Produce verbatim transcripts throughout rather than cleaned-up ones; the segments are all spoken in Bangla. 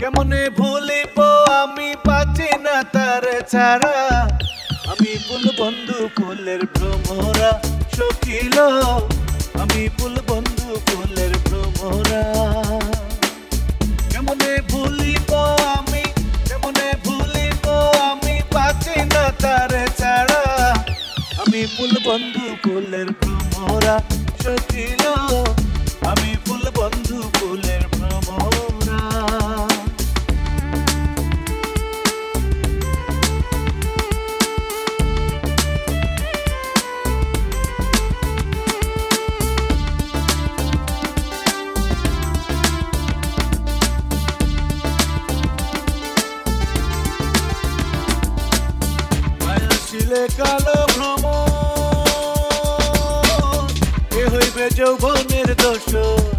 কেমনে ভুলিব আমি বাঁচি না তার ছাড়া। আমি ফুল বন্ধু ফুলের ভ্রমরা সখিল, আমি ফুল বন্ধু ফুলের ভ্রমরা। কেমনে ভুলিব আমি, কেমনে ভুলিব আমি বাঁচি না তার ছাড়া। আমি ফুল বন্ধু ফুলের ভ্রমরা সখিল, আমি ফুল বন্ধু ফুলের ভ্রমরা। ছিলে কালো ভ্রম এ হইবে যৌবনের দোষ।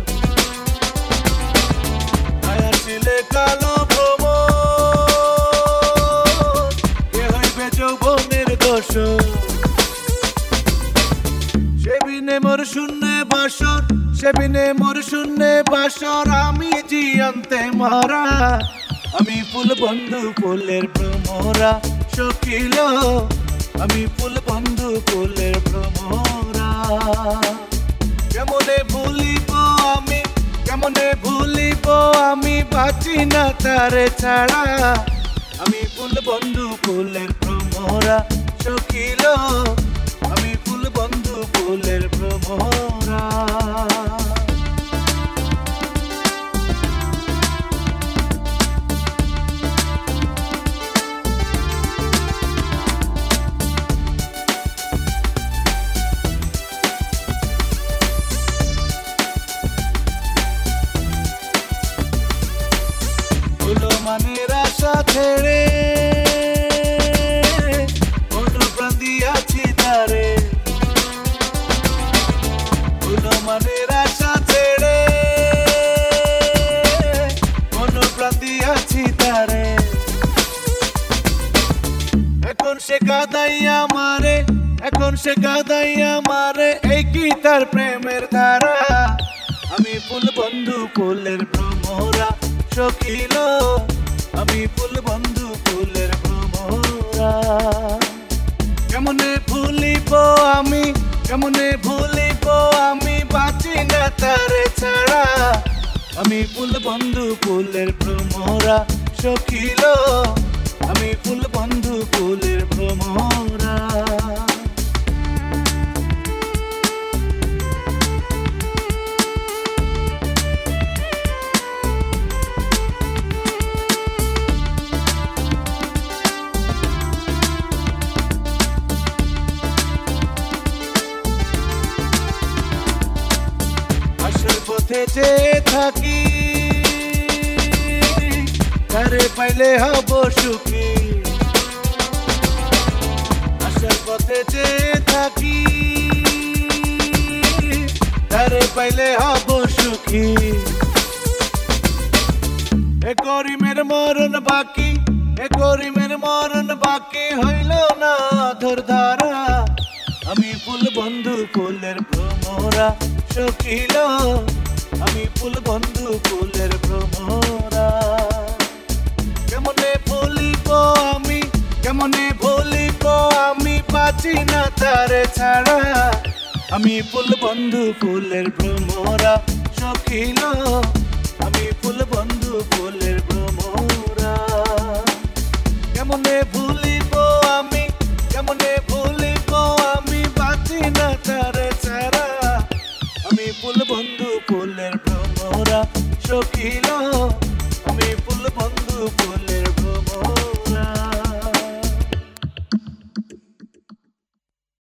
মায়া ছিলে কালো ভ্রম এ হইবে যৌবনের দোষ। সেবিনে মোর শূন্যে বাসর, সেবিনে মোর শূন্যে বাসর, আমি জিয়ন্তে মরা। আমি ফুল বন্ধু ফুলের ভ্রমরা সখিল, আমি ফুল বন্ধু ফুলের ভ্রমরা। কেমনে ভুলিব আমি, কেমনে ভুলিব আমি বাঁচি না তার ছাড়া। আমি ফুল বন্ধু ফুলের ভ্রমরা সখিল, আমি ফুল বন্ধু ফুলের ভ্রমরা। মানের আশা ছেড়ে কোনো প্রাণ দিয়াছি তারে। কোনো মানের আশা ছেড়ে কোনো প্রাণ দিয়াছি তারে। এখন সে কাঁদাইয়া মারে, এখন সে কাঁদাইয়া মারে, এই কি তার প্রেমের ধারা। আমি ফুল বন্ধু ফুলের ভ্রমরা সখিল, আমি ফুল বন্ধু ফুলের ভ্রমরা। কেমনে ভুলিব আমি, কেমনে ভুলিব আমি বাঁচি না তার ছাড়া। আমি ফুল বন্ধু ফুলের ভ্রমরা সখিল, আমি ফুল বন্ধু ফুলের ভ্রমরা। পথে যে থাকি তারে পাইলে হব সুখী। আশার পথে যে থাকি তারে পাইলে হব সুখী। এ করিমের মরণ বাকি, এ করিমের মরণ বাকি, হইল না ধর ধারা। আমি ফুল বন্ধু ফুলের ভ্রমরা সখিল, আমি ফুল বন্ধু ফুলের ভ্রমরা। কেমনে ভুলিব আমি, কেমনে ভুলিব আমি বাঁচি না তার ছাড়া। আমি ফুল বন্ধু ফুলের ভ্রমরা সখিল, আমি ফুল বন্ধু ফুলের ভ্রমরা। কেমনে ভুলিব আমি, কেমনে ভুলিব আমি বাঁচি না তার ছাড়া। আমি ফুল বন্ধু ফুলের ভ্রমরা সখিল।